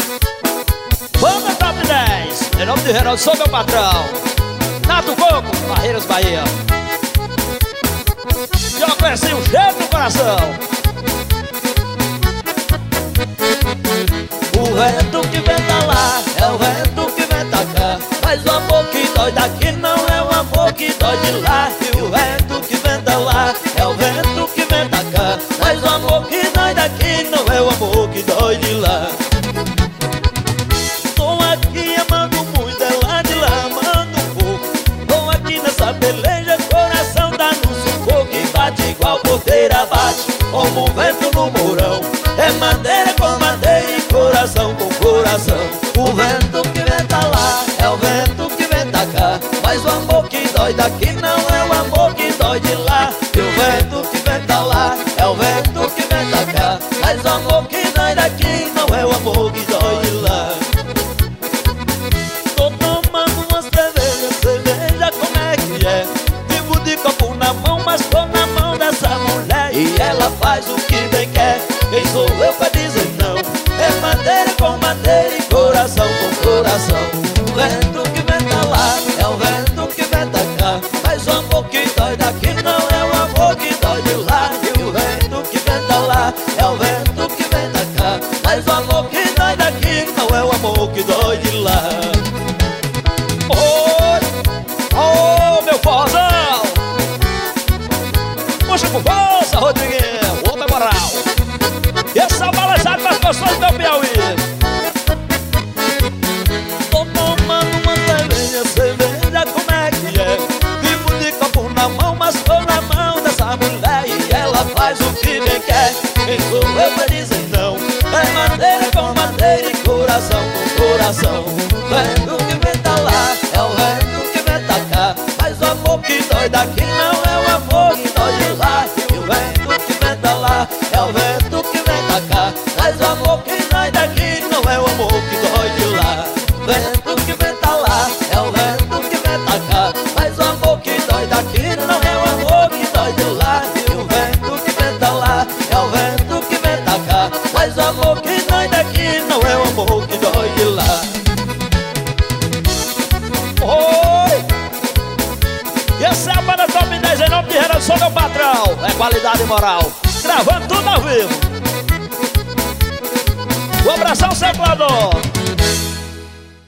Banda Top 10, em nome de Reinaldo, sou meu patrão. Nato Coco, Barreiras, Bahia. Já conheci o cheiro do coração. O vento que venta lá é o vento que venta cá, mas o amor que dói daqui não é o amor que dói de lá. E o vento que venta lá é o vento que venta cá, mas o amor que dói daqui não é o amor que dói de lá. Tô aqui amando muito, ela de lá amando um pouco. Tô aqui nessa peleja, coração tá no sufoco e bate igual porteira bate, como o vento no mourão. É madeira com madeira e coração com coração. O vento que venta lá é o vento que venta cá, mas o amor que dói daqui não é o amor que dói de lá. E o vento que venta lá é o vento que venta cá, mas o amor que dói daqui não é o amor que dói de lá. Tô tomando uma cerveja, cerveja como é que é? Vivo de copo na mão, mas tô na mão dessa mulher e ela faz o que bem quer. Quem sou eu pra dizer não? É madeira com madeira e coração com coração. O vento que venta lá é o vento que venta cá, mas o amor que dói daqui não é o amor que dói de lá. E o vento que venta lá é o vento que venta cá, mas o amor que dói daqui não é o amor que dói de lá. Oi, oh meu forrozão. Puxa com força, Rodriguinho, homem moral. E essa balançada das pessoas do meu Piauí. Tô tomando uma cerveja, cerveja como é que é? Vivo de copo na mão, mas tô na mão dessa mulher e ela faz o que bem quer. Quem sou eu pra dizer não? É madeira com madeira e coração com coração. O vento que venta lá é o vento que venta cá, mas o amor que dói daqui não é o amor que dói de lá. E o vento que venta lá é o vento que venta cá, mas o amor que dói daqui não é o amor que dói de lá. O vento que venta lá é o vento que venta cá, mas o amor que dói daqui não é o amor que dói de lá. E o vento que venta lá é o vento que venta cá, mas o amor que dói daqui não é o amor que dói de lá. Oi! E essa é a banda Top 10 em nome de Reinaldo, sou meu patrão. É qualidade moral. Gravando tudo ao vivo. Um abração, Seclador.